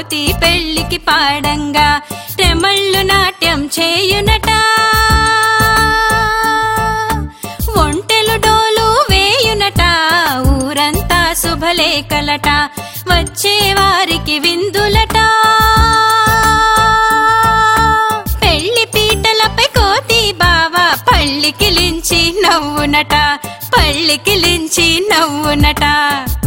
కోతి పెళ్లికి పాడంగా రెమళ్ళు నాట్యం చేయునట ఒంటెలు డోలు వేయునట ఊరంతా శుభలేఖలట వచ్చేవారికి విందులట పెళ్లి పీటలపై కోతి బావ పళ్ళికిలించి నవ్వునట పళ్ళికిలించి నవ్వునట